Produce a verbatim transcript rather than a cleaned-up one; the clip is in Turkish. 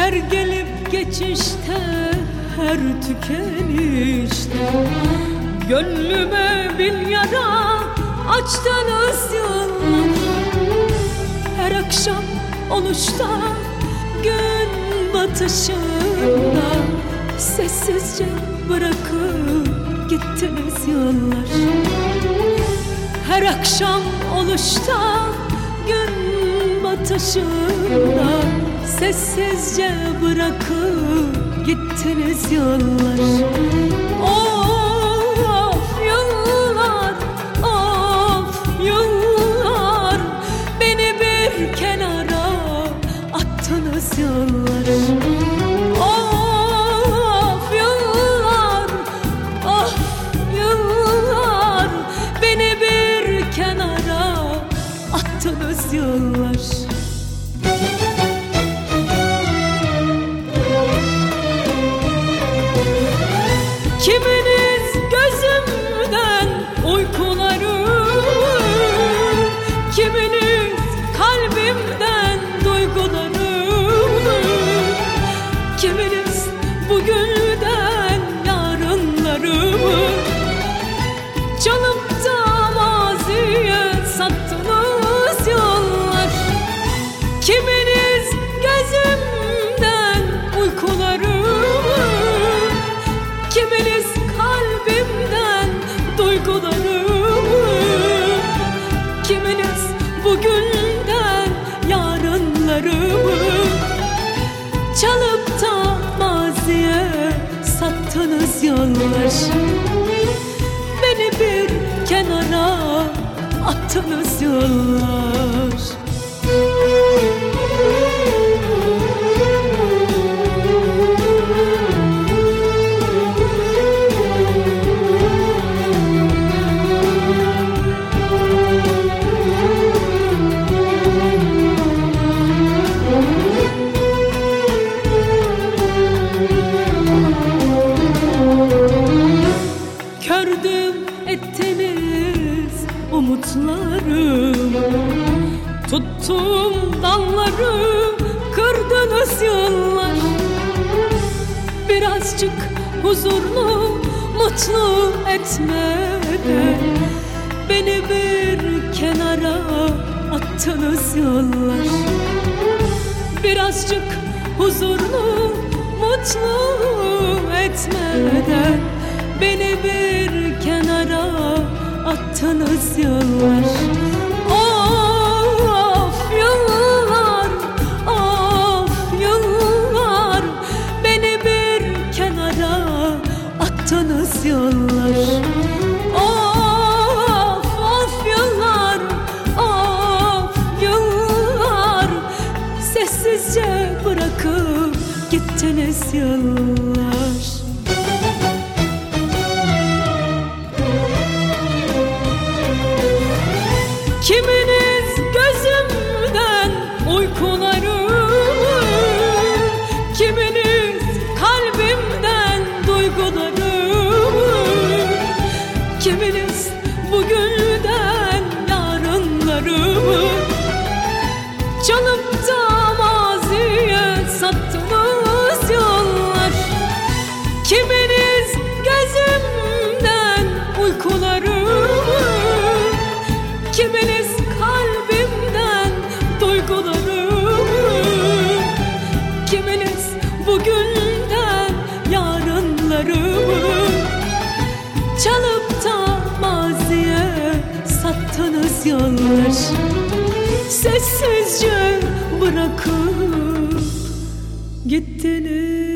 Her gelip geçişte, her tükenişte gönlüme bir yara açtınız yıllar. Her akşam oluşta, gün batışında sessizce bırakıp gittiniz yıllar. Her akşam oluşta, gün batışında sessizce bırakıp gittiniz yıllar. Of yıllar, of yıllar, beni bir kenara attınız yıllar. Of yıllar, of yıllar, beni bir kenara attınız yıllar. Kiminiz gözümden uykuları, kiminiz kalbimden duyguları, kiminiz bugünden yarınlarımı çalıp da maziye sattınız yıllar. Kiminiz gözümden uykuları, kiminiz kalbimden duygularımı, kiminiz bugünden yarınlarımı çalıp da maziye sattınız yıllar. Beni bir kenara attınız yıllar. Kördüm ettiniz umutlarım, tuttum dalları kırdınız yıllar. Birazcık huzurlu, mutlu etmeden beni bir kenara attınız yıllar. Birazcık huzurlu, mutlu etmeden beni bir kenara attınız yıllar. Of yıllar, of yıllar, beni bir kenara attınız yıllar. Of, of yıllar, of yıllar, sessizce bırakıp gittiniz yıllar. Kiminiz gözümden uykuları, kiminiz kalbimden duygularımı, kiminiz bugünden yarınlarımı çalıp da maziye sattınız yıllar. Kiminiz gözümden uykularımı, kiminiz kalbimden duygularımı, kiminiz bugünden yarınlarımı çalıp da maziye sattınız yıllar. Sessizce bırakıp gittiniz